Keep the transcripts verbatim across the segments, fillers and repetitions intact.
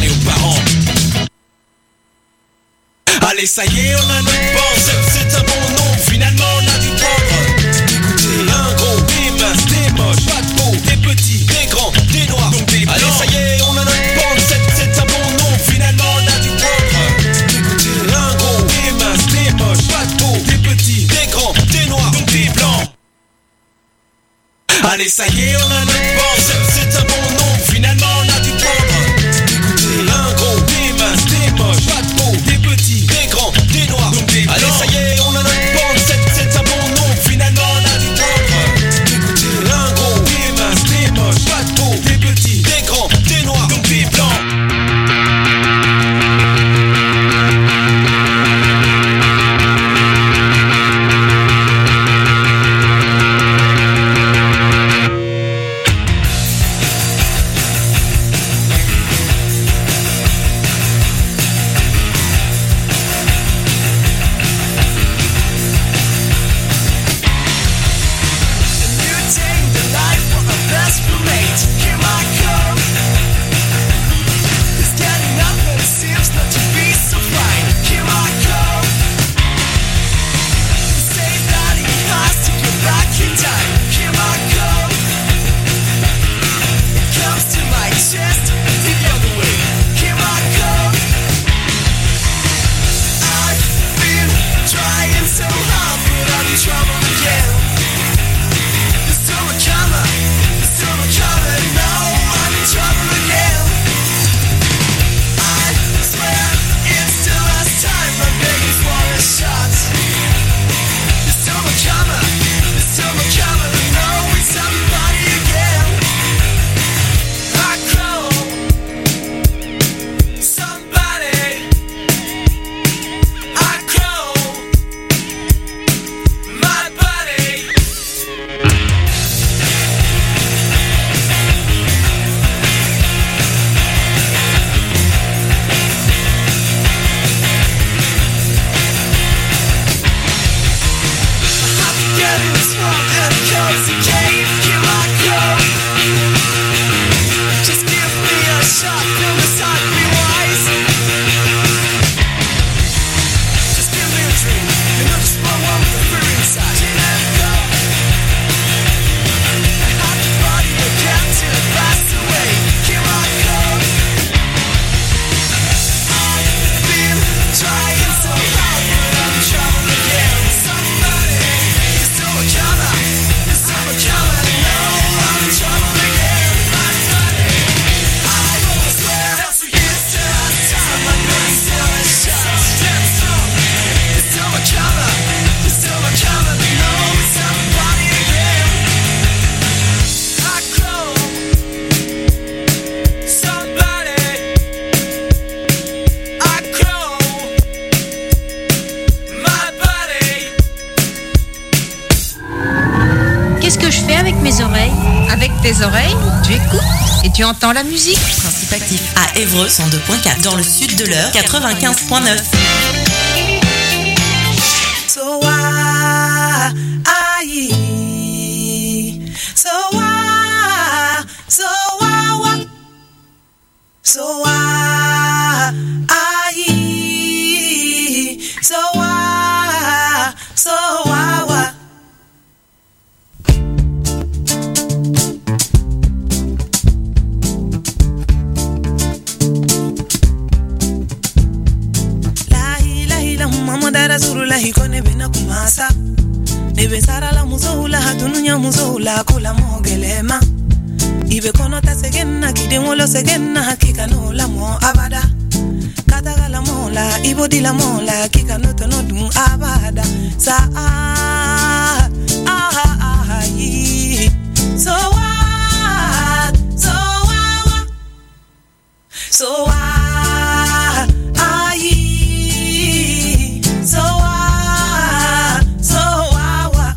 parler aux parents. Allez, ça y est, on a notre bande. C'est un bon nom, finalement on a du prendre. Écoutez, un gros, des minces, des moches, pas de beaux, des petits, des grands, des noirs, donc des blancs. Allez, ça y est, on a notre bande. C'est un bon nom, finalement on a du prendre. Écoutez, un gros, des minces, des moches, pas de beaux, des petits, des grands, des noirs, donc des blancs. Allez, ça y est, on a notre bande. C'est un bon nom, finalement on a du prendre. Écoutez, un gros, des minces, des moches, pas de beaux, des petits, des grands, des noirs, donc des blancs. Allez, ça y est, on a notre bande. C'est un bon nom, finalement on a du prendre. Écoutez, un gros, des minces, des moches, pas de beaux, des petits, des grands, des noirs, donc des blancs. Tes oreilles, tu écoutes et tu entends la musique. Principe actif à Évreux cent deux virgule quatre, dans le sud de l'Eure quatre-vingt-quinze virgule neuf. So why, I, so why, so why, so why, I, so why, so why. Dara surula hikone bena kumasa nebe sara la muzoula hatununya muzoula kula mogelema ibe kono ta segenna kidemolo segenna hakika no la mo abada kata la mola ibodi la mola kika no to no dum abada sa ah ah ah so what so what so what so ah, so ah, ah.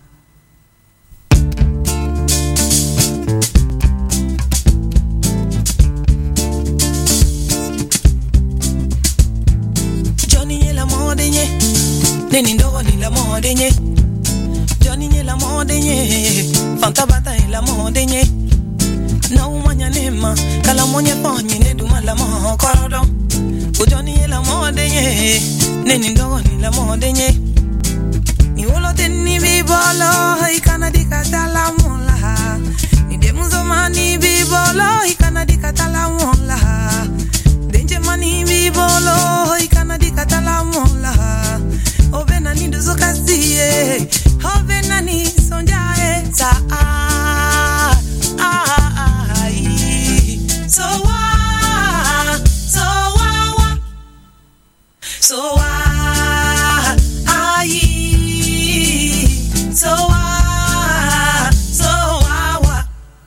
Johnny nye la modenye, neni ndogo ni la modenye. Johnny nye la modenye, fanta bata la modenye. Na umanya nema, kala monye ponye ne duma la modenye. mo korodo ujoni la modenye neni ndogo ni la modenye ni wolo teni bibolo ikana dikatala mola ni demuzo mani bibolo ikana dikatala mola denje mani bibolo ikana dikatala mola obena ni dozo kasiye obena ni sonjae sa ah ah so wa so wa so wa ai so wa so wa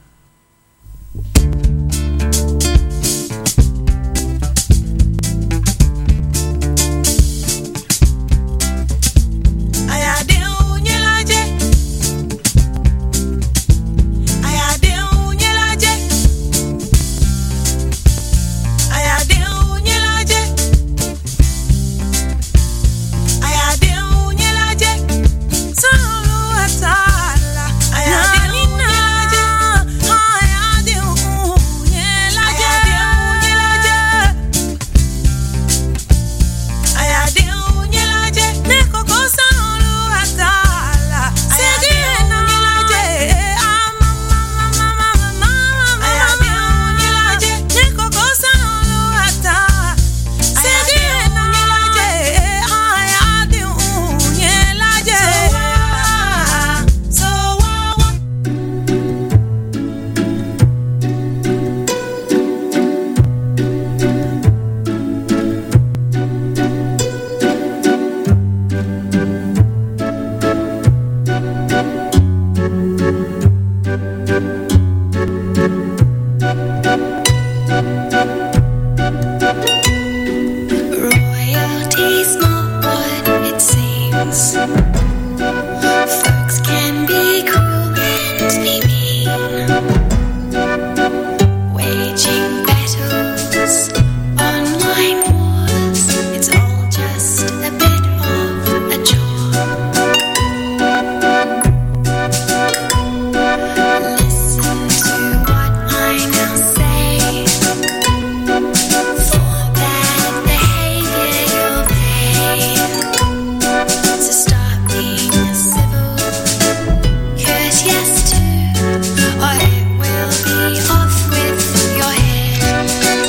ayade unyelaje ayade unyelaje ayade unyelaje ayade unyelaje solo atala ayade unyelaje ayade unyelaje ayade unyelaje nekoko solo atala ayade unyelaje mama mama mama ayade unyelaje nekoko solo atala ayade unyelaje ayade unyelaje so wa Royalty's not what it seems. Folks can be cruel and be mean, waging battles, online wars. It's all just a bit of a job. Listen to what I now say. For bad behavior you'll pay. So start being civil, courteous too, or it will be off with your head.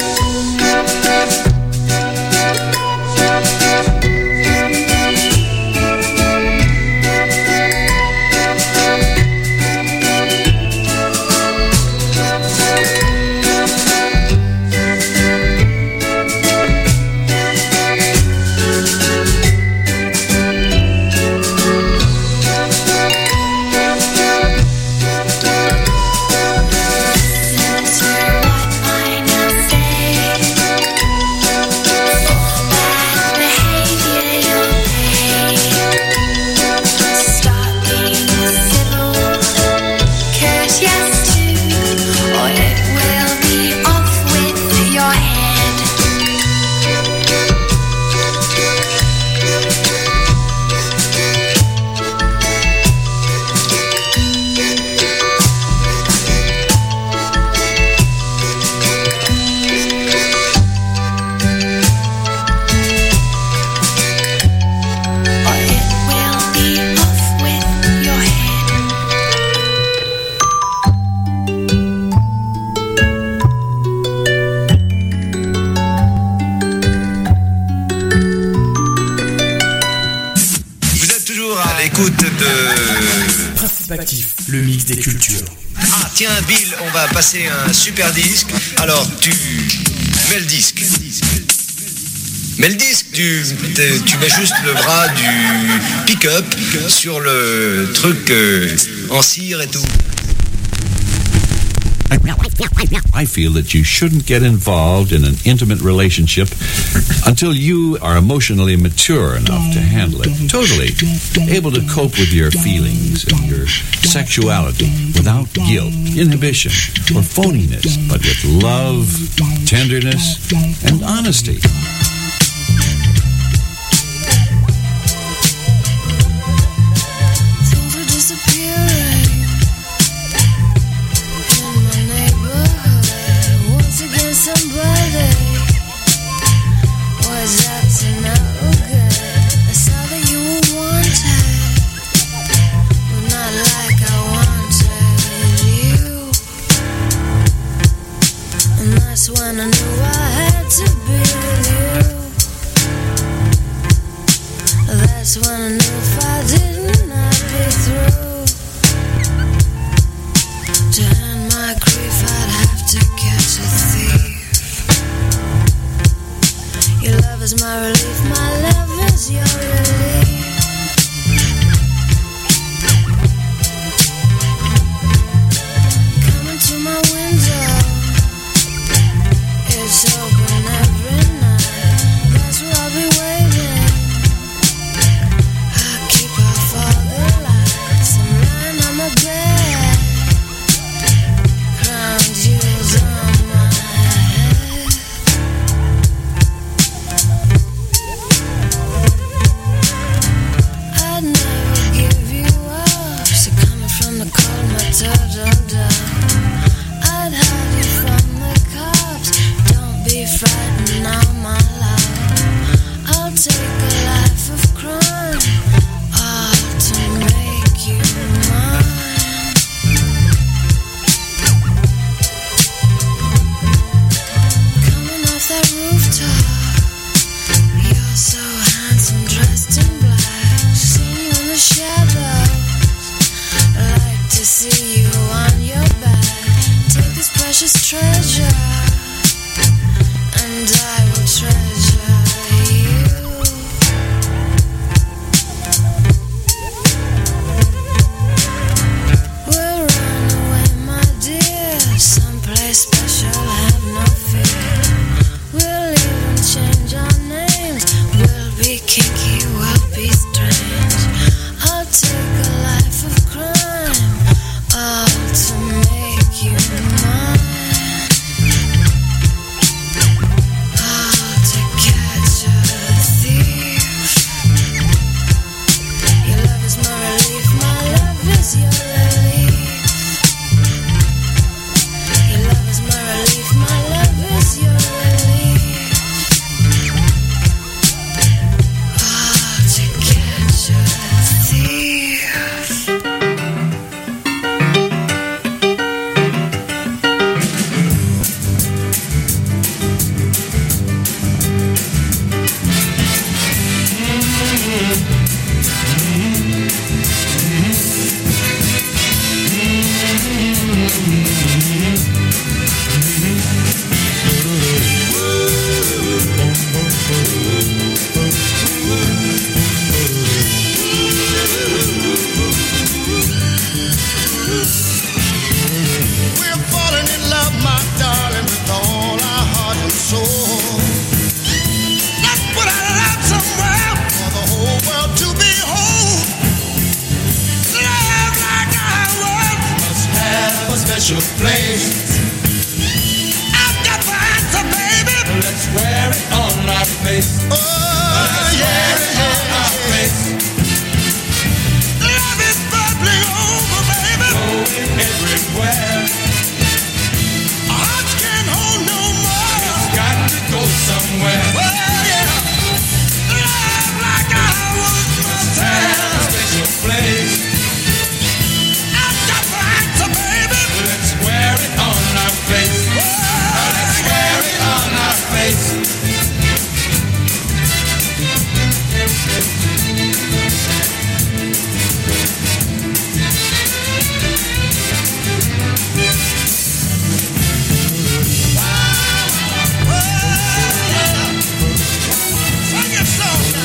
Listen to what I now say. For bad behavior you'll pay. Start being civil, courteous too, or it will be off with your head. Or it will be off with your head. Vous êtes toujours à l'écoute de... Principe actif, le mix des cultures. Ah tiens Bill, on va passer un super disque. Alors tu mets le disque. Mets le disque, tu, t'es- tu mets juste le bras du pick-up sur le truc euh, en cire et tout. I feel that you shouldn't get involved in an intimate relationship until you are emotionally mature enough to handle it. Totally able to cope with your feelings and your sexuality without guilt, inhibition, or phoniness, but with love, tenderness, and honesty. Things are disappearing in my neighborhood. Once again, somebody That's when I knew I had to be with you. That's when I knew if I didn't, I'd be through. To end my grief, I'd have to catch a thief. Your love is my relief, my love is your relief. Coming to my window, it's open every night. That's where I'll be waiting. I keep off all the lights. I'm lying on my bed, crown jewels on my head. I'd never give you up. So coming from the cold, my da-da-da. I'd hide you from the cops. Don't be frightened now, my love. I'll take a life of crime, all to make you mine. Coming off that rooftop, you're so handsome, dressed in black. Seen you in the shadows, like to see you on your back. Take this precious treasure, and I will treasure you. We'll run away, my dear, someplace special, have no fear. We'll even change our names. We'll be kinky, we'll be strange. I'll take a life of crime, all to make you mine. All to catch a thief. Your love is my relief, my love is your relief. Your love is my relief, my love is your relief. All to catch a thief. We're falling in love, my darling, with all our heart and soul. Let's put our love somewhere for the whole world to behold. Love like ours must have a special place. I've got the answer, baby. Let's wear it on our face. Oh, let's yeah, wear it yeah, on our yeah. face. Love is bubbling over, baby. Flowing everywhere. Our hearts can't hold no more. It's got to go somewhere. Oh, yeah. Love like ours must have a special place. I've got the answer, baby. Let's wear it on our face. Oh, let's wear it on our face. Sing your song now.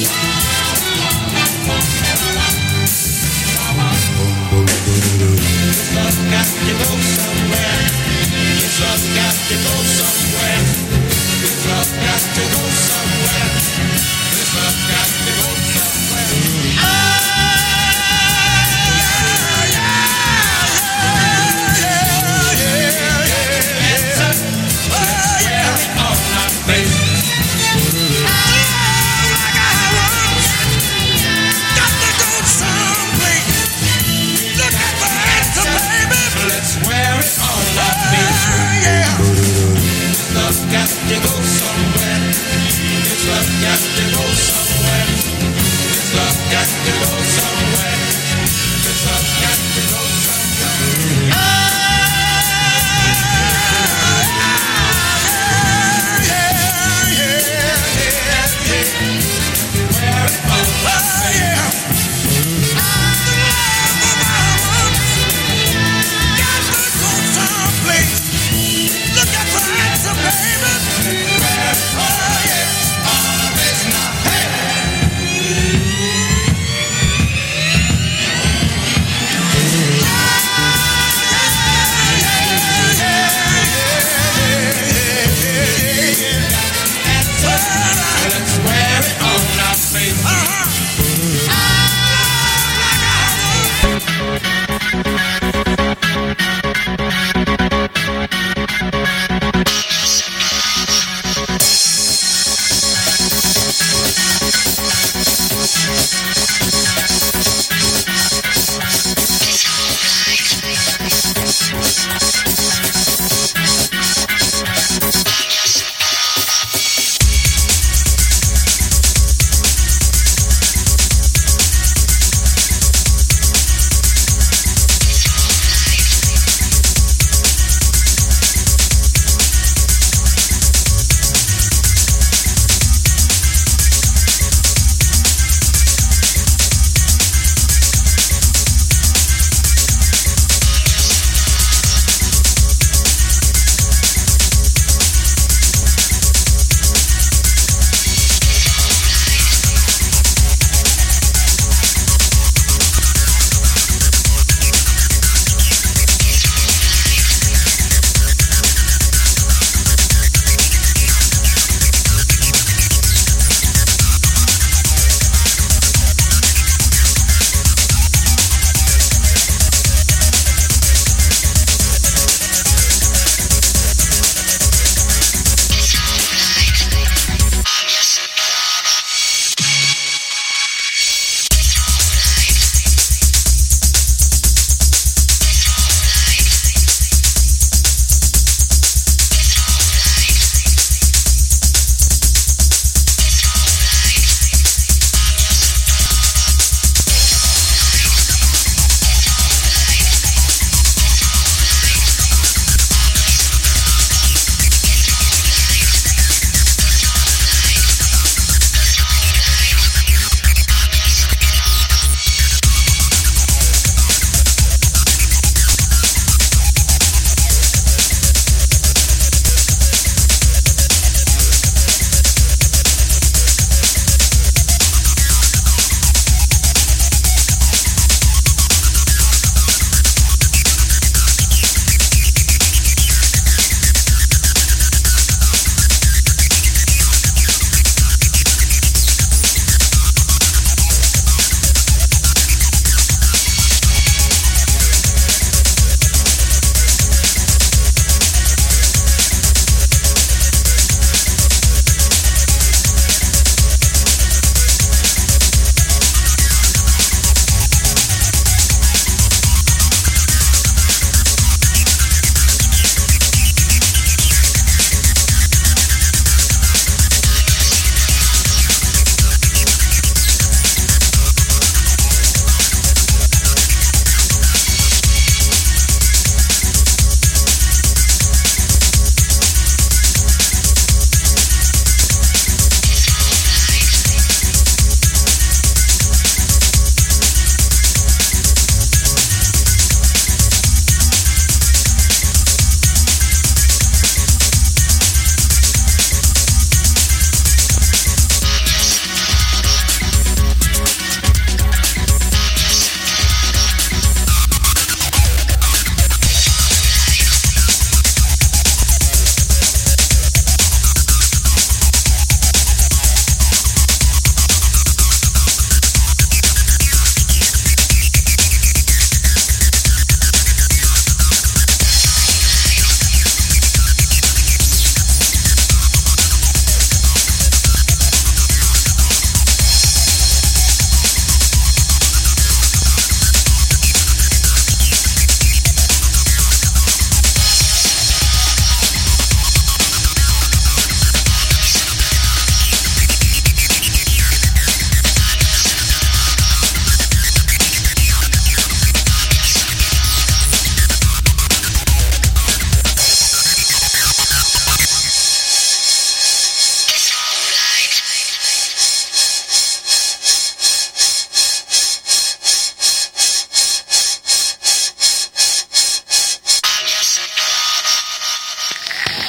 This love got to go somewhere. This love got to go somewhere. This love got to go somewhere. This love got to go somewhere. Ah, yeah, yeah, yeah, yeah, yeah, yeah. Oh, yeah. On our face. Love like ours got to go someplace. Look at the answer, baby. Let's wear it on our face. Yeah. Love got to go somewhere.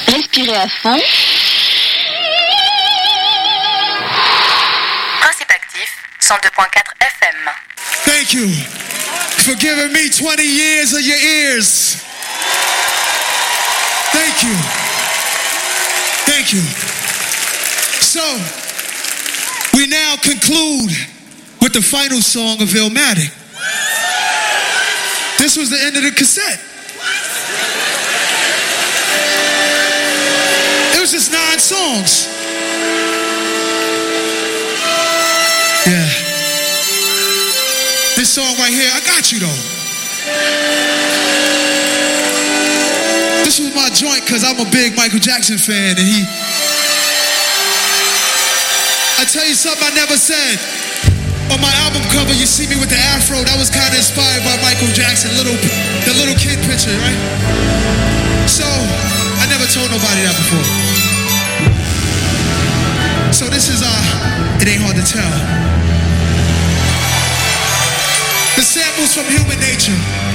Respirez à fond. Principe actif, cent deux point quatre F M. Thank you for giving me twenty years of your ears. Thank you. Thank you. So, we now conclude with the final song of Illmatic. This was the end of the cassette. It was just nine songs. Yeah. This song right here, I got you though. This was my joint because I'm a big Michael Jackson fan and he... I tell you something I never said. On my album cover, you see me with the afro. That was kind of inspired by Michael Jackson, little, the little kid picture, right? So, I never told nobody that before. So this is, uh, it ain't hard to tell. The samples from Human Nature.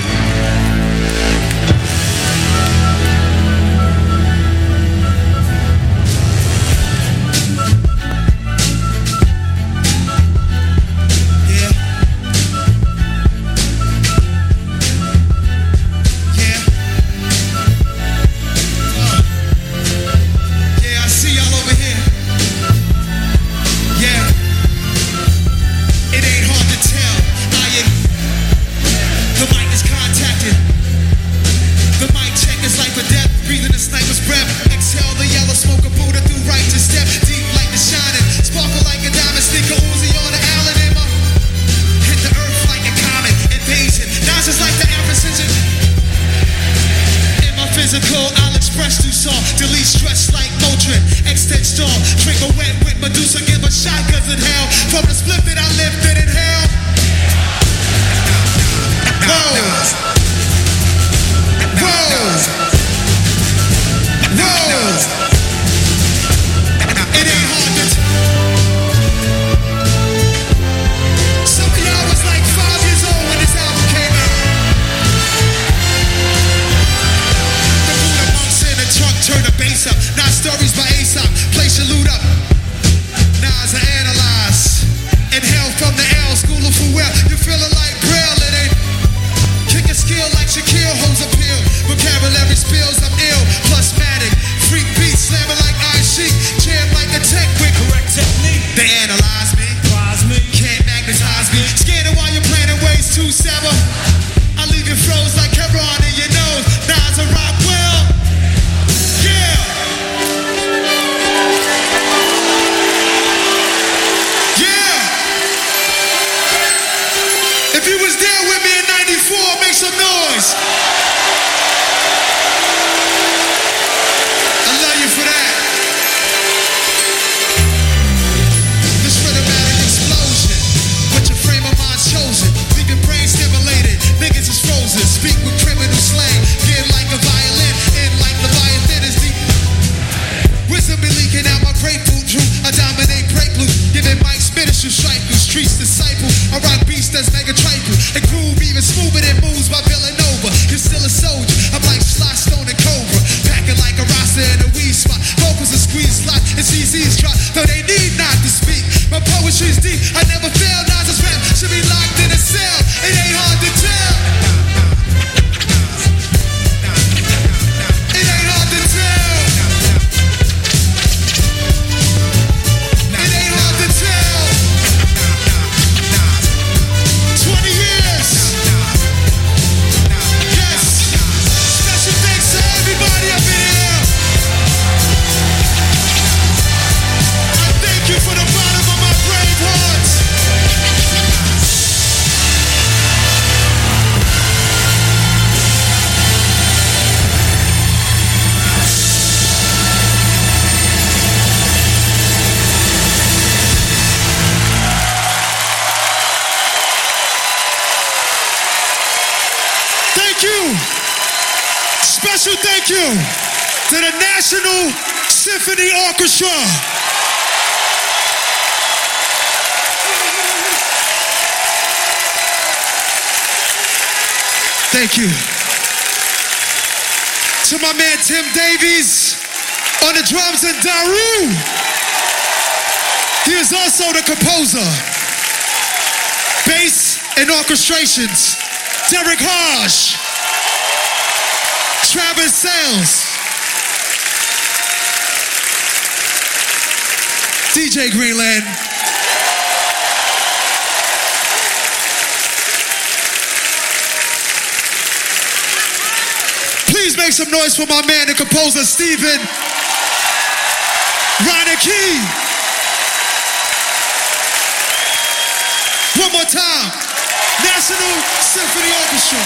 Special thank you to the National Symphony Orchestra. Thank you. To my man Tim Davies drums and Daru. He is also the composer. Bass and orchestrations, Derek Hodge. Travis Sales. D J Greenland. Please make some noise for my man, the composer, Stephen Reineke. One more time. National Symphony Orchestra.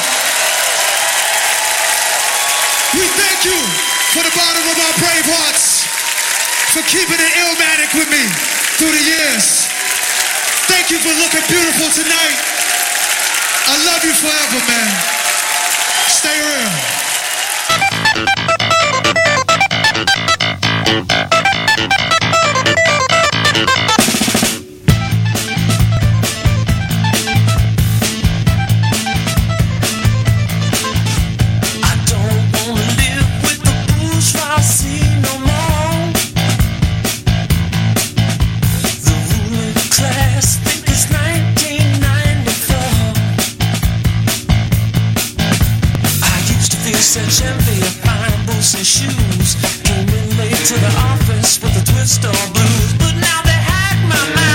We thank you for the bottom of our brave hearts for keeping it Illmatic with me through the years. Thank you for looking beautiful tonight. I love you forever, man. Stay real. Such envy of iron boots and shoes. Came in late to the office with a twist of blues, but now they hack my mind.